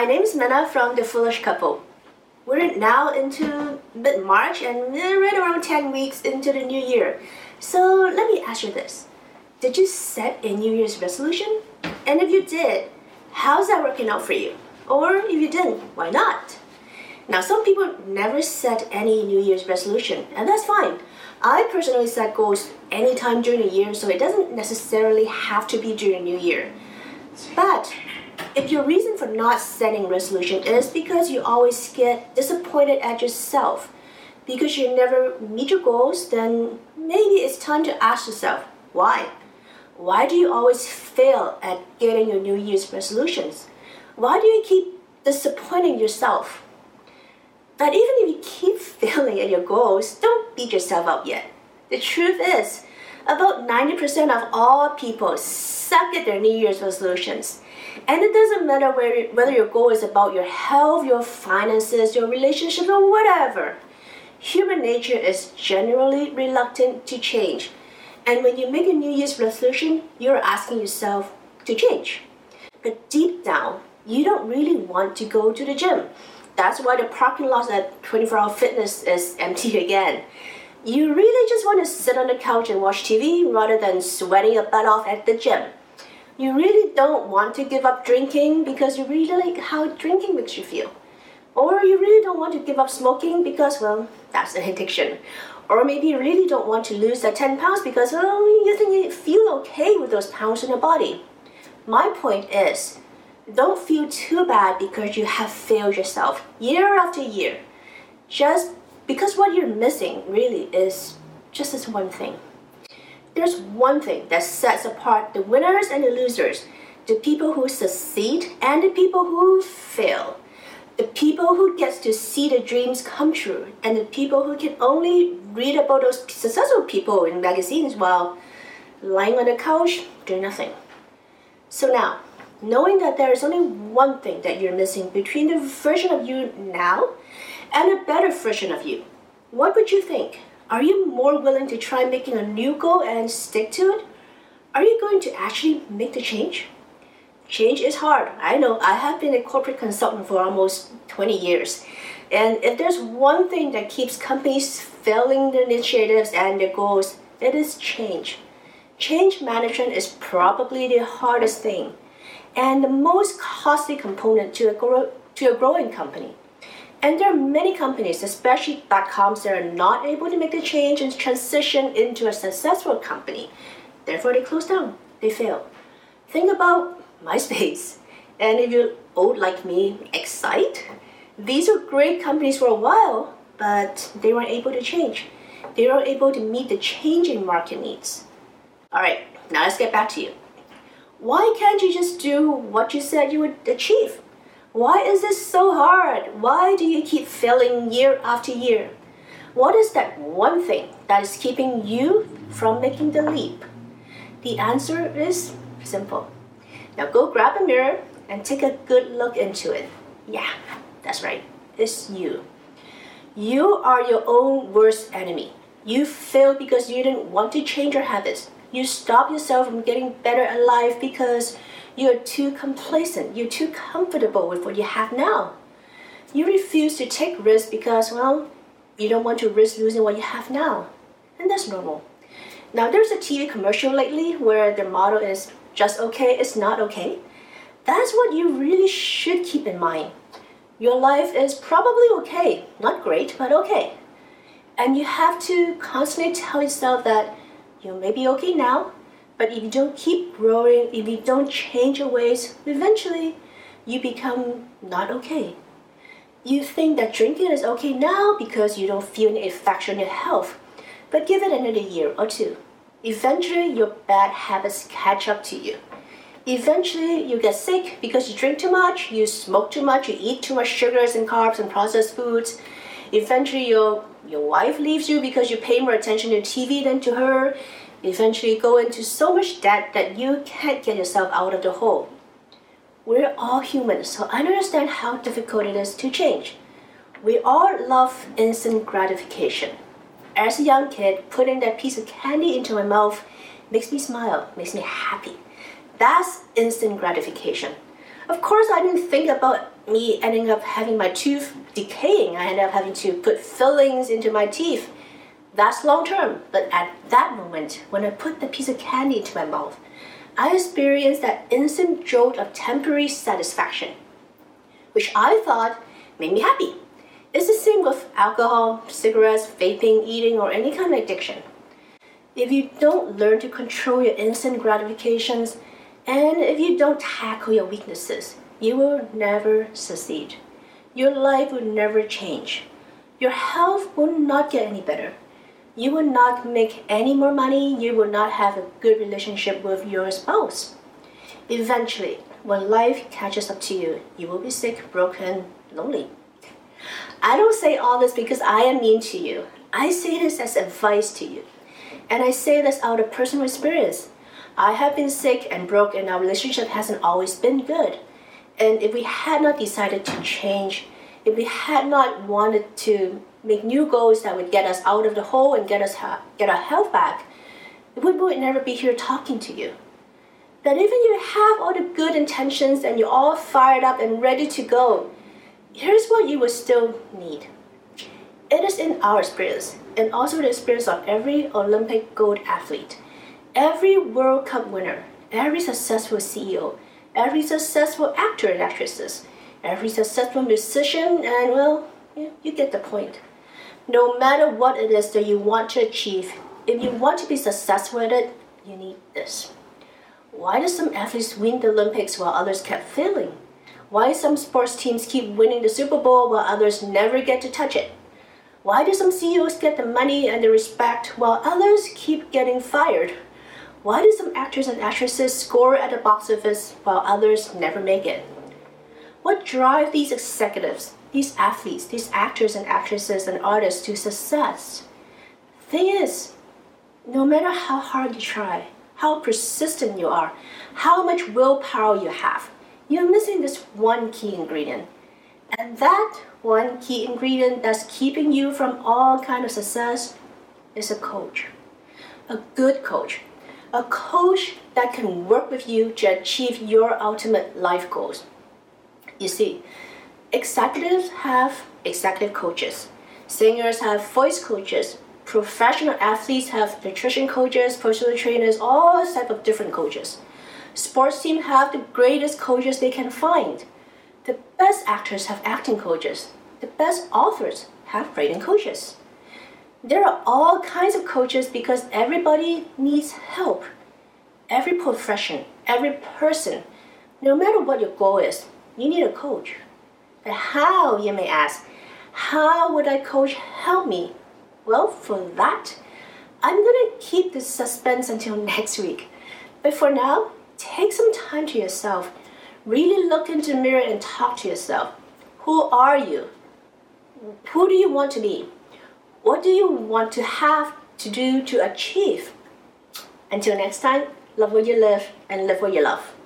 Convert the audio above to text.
name is Mena from The Foolish Couple. We're now into mid-March and right around 10 weeks into the new year. So let me ask you this. Did you set a New Year's resolution? And if you did, how's that working out for you? Or if you didn't, why not? Now, some people never set any New Year's resolution, and that's fine. I personally set goals anytime during the year, so it doesn't necessarily have to be during New Year. But if your reason for not setting resolution is because you always get disappointed at yourself because you never meet your goals, then maybe it's time to ask yourself, why? Why do you always fail at getting your New Year's resolutions? Why do you keep disappointing yourself? But even if you keep failing at your goals, don't beat yourself up yet. The truth is, about 90% of all people suck at their New Year's resolutions. And it doesn't matter whether your goal is about your health, your finances, your relationship, or whatever. Human nature is generally reluctant to change. And when you make a New Year's resolution, you're asking yourself to change. But deep down, you don't really want to go to the gym. That's why the parking lot at 24 Hour Fitness is empty again. You really just want to sit on the couch and watch TV rather than sweating your butt off at the gym. You really don't want to give up drinking because you really like how drinking makes you feel. Or you really don't want to give up smoking because, well, that's an addiction. Or maybe you really don't want to lose that 10 pounds because, well, you think you feel okay with those pounds in your body. My point is, don't feel too bad because you have failed yourself year after year. Just because what you're missing really is just this one thing. There's one thing that sets apart the winners and the losers, the people who succeed and the people who fail, the people who get to see their dreams come true, and the people who can only read about those successful people in magazines while lying on the couch doing nothing. So now, knowing that there is only one thing that you're missing between the version of you now and a better version of you, what would you think? Are you more willing to try making a new goal and stick to it? Are you going to actually make the change? Change is hard. I know. I have been a corporate consultant for almost 20 years. And if there's one thing that keeps companies failing their initiatives and their goals, it is change. Change management is probably the hardest thing and the most costly component to a growing company. And there are many companies, especially .coms, that are not able to make the change and transition into a successful company. Therefore, they close down. They fail. Think about MySpace. And if you're old like me, Excite. These were great companies for a while, but they weren't able to change. They weren't able to meet the changing market needs. All right, now let's get back to you. Why can't you just do what you said you would achieve? Why is this so hard? Why do you keep failing year after year? What is that one thing that is keeping you from making the leap? The answer is simple. Now go grab a mirror and take a good look into it. Yeah, that's right. It's you. You are your own worst enemy. You failed because you didn't want to change your habits. You stop yourself from getting better at life because you're too complacent. You're too comfortable with what you have now. You refuse to take risks because, well, you don't want to risk losing what you have now. And that's normal. Now, there's a TV commercial lately where the motto is, just okay is not okay. That's what you really should keep in mind. Your life is probably okay. Not great, but okay. And you have to constantly tell yourself that you may be okay now, but if you don't keep growing, if you don't change your ways, eventually you become not okay. You think that drinking is okay now because you don't feel any effects on your health, but give it another year or two. Eventually, your bad habits catch up to you. Eventually, you get sick because you drink too much, you smoke too much, you eat too much sugars and carbs and processed foods. Eventually, your wife leaves you because you pay more attention to TV than to her. Eventually, you go into so much debt that you can't get yourself out of the hole. We're all humans, so I understand how difficult it is to change. We all love instant gratification. As a young kid, putting that piece of candy into my mouth makes me smile, makes me happy. That's instant gratification. Of course, I didn't think about me ending up having my tooth decaying. I ended up having to put fillings into my teeth. That's long term, but at that moment, when I put the piece of candy into my mouth, I experienced that instant jolt of temporary satisfaction, which I thought made me happy. It's the same with alcohol, cigarettes, vaping, eating, or any kind of addiction. If you don't learn to control your instant gratifications, and if you don't tackle your weaknesses, you will never succeed. Your life will never change. Your health will not get any better. You will not make any more money. You will not have a good relationship with your spouse. Eventually, when life catches up to you, you will be sick, broken, lonely. I don't say all this because I am mean to you. I say this as advice to you. And I say this out of personal experience. I have been sick and broke, and our relationship hasn't always been good. And if we had not decided to change, if we had not wanted to make new goals that would get us out of the hole and get our health back, we would never be here talking to you. That even if you have all the good intentions and you're all fired up and ready to go, here's what you will still need. It is in our experience, and also the experience of every Olympic gold athlete, every World Cup winner, every successful CEO, every successful actor and actresses, every successful musician, and well, you get the point. No matter what it is that you want to achieve, if you want to be successful at it, you need this. Why do some athletes win the Olympics while others kept failing? Why some sports teams keep winning the Super Bowl while others never get to touch it? Why do some CEOs get the money and the respect while others keep getting fired? Why do some actors and actresses score at the box office while others never make it? What drives these executives, these athletes, these actors and actresses and artists to success? Thing is, no matter how hard you try, how persistent you are, how much willpower you have, you're missing this one key ingredient. And that one key ingredient that's keeping you from all kind of success is a coach. A good coach. A coach that can work with you to achieve your ultimate life goals. You see, executives have executive coaches. Singers have voice coaches. Professional athletes have nutrition coaches, personal trainers, all types of different coaches. Sports teams have the greatest coaches they can find. The best actors have acting coaches. The best authors have writing coaches. There are all kinds of coaches because everybody needs help. Every profession, every person, no matter what your goal is, you need a coach. But how, you may ask, how would a coach help me? Well, for that, I'm going to keep this suspense until next week. But for now, take some time to yourself. Really look into the mirror and talk to yourself. Who are you? Who do you want to be? What do you want to have to do to achieve? Until next time, love what you live and live what you love.